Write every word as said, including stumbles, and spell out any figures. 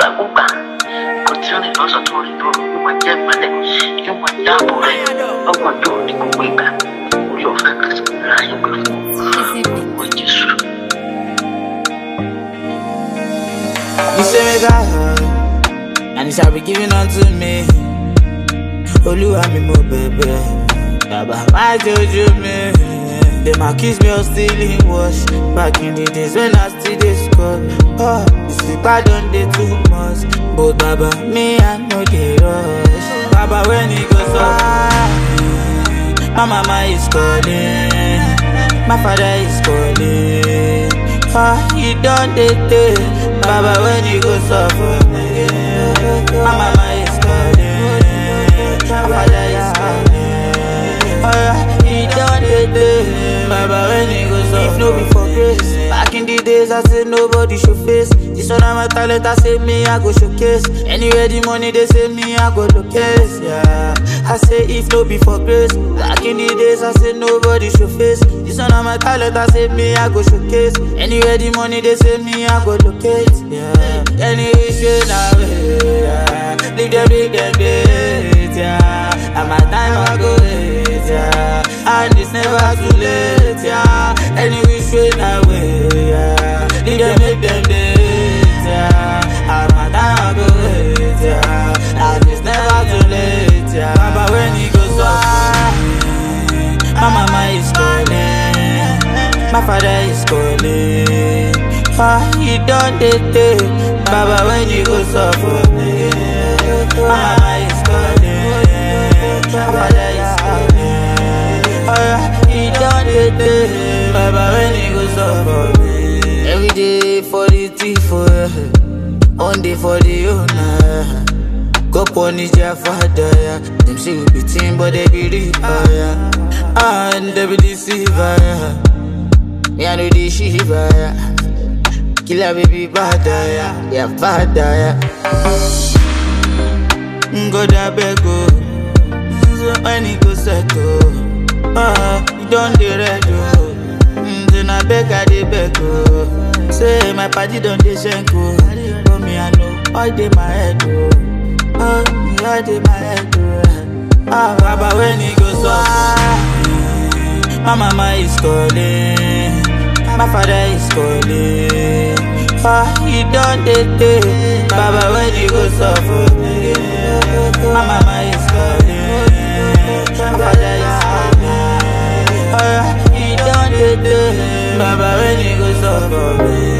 Uba, continue also to do what you want you want double it. Oh, what do you think? Your focus, which is true. You say me got her, and it shall be given unto me. Oluwa mi mo bebe, Baba, why told you me? Them accuse me of stealing wash. Back in the days when I still dey score. Oh, you see bad on dey too much. But Baba, me I know dey rush. Baba, when he goes up, my mama is calling, my father is calling. Ah, he done dey take. Baba, when he goes up for me, my mama is calling, my father is calling. Ah, he done dey take. Baba, when he goes up, if no be for grace. Back in the days, I said nobody should face. This one of my talent, I say me, I go showcase. Anywhere the money, they say me, I go locate. Yeah, I say if no be for grace. Back in the days, I said nobody should face. This one of my talent, I say me, I go showcase. Anywhere the money, they say me, I go locate. Yeah, anyway, say now, yeah. Leave them, leave them, wait, yeah. At my time, I go wait, yeah. And it's never too late, yeah. Any which way I way, yeah. Leave them, make them date, yeah. At my time I go wait, yeah. And it's never too late, yeah. Baba, when he goes up, my mama is calling, my father is calling. Ah, he done dey take. Baba, when he goes up for me, my mama is calling, my father is calling. Ah, he done dey take. Baba, when he goes up for me. Every day for the thief, for one day for the owner. Go punish their father, yeah. Them say we be team, but they be reaper, yeah. And they be deceiver, yeah. Me I know the shiva, yeah. Killer baby bad, yeah. Yeah, bad, yeah. Go da bego, so when he go settle. Ah, you don't dey red, oh. Then I beg, I dey beg, oh. Say my party don't dey shenko. But me I know all dey my head, oh. Oh, me all dey my head, oh. Ah, Baba, when he goes up, my mama is calling, my father is calling. Ah, he done dey take. Baba, when he goes up for me, my mama is calling, my father is calling. Ah, he done dey take. Baba, when he goes up for me.